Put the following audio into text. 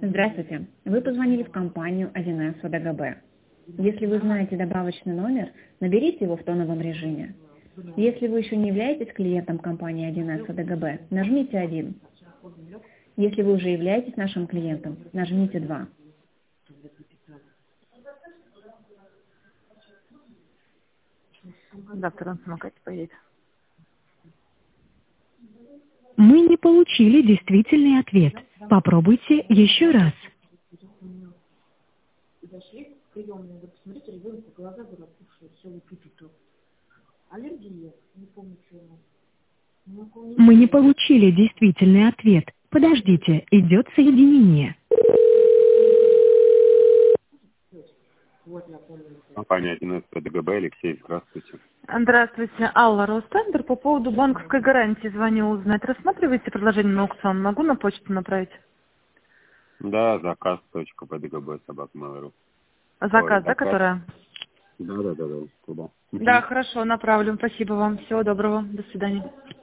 Здравствуйте. Вы позвонили в компанию 1С ВДГБ. Если вы знаете добавочный номер, наберите его в тоновом режиме. Если вы еще не являетесь клиентом компании 1С ВДГБ, нажмите 1. Если вы уже являетесь нашим клиентом, нажмите 2. Завтра на самокате поедет. Мы не получили действительный ответ. Попробуйте еще раз. Зашли в приемную, говорят, посмотрите, ребенку глаза запухшие, все выпитito. Аллергия, не помню, чего. Мы не получили действительный ответ. Подождите, идет соединение. Компания 1С ВДГБ, Алексей, здравствуйте. Здравствуйте, Алла Ростендер. По поводу банковской гарантии звоню узнать. Рассматриваете предложение на аукцион? Могу на почту направить? Да, заказ.вдгб@mail.ru. Заказ, да, которая? Да, туда. Да, хорошо, направлю. Спасибо вам. Всего доброго. До свидания.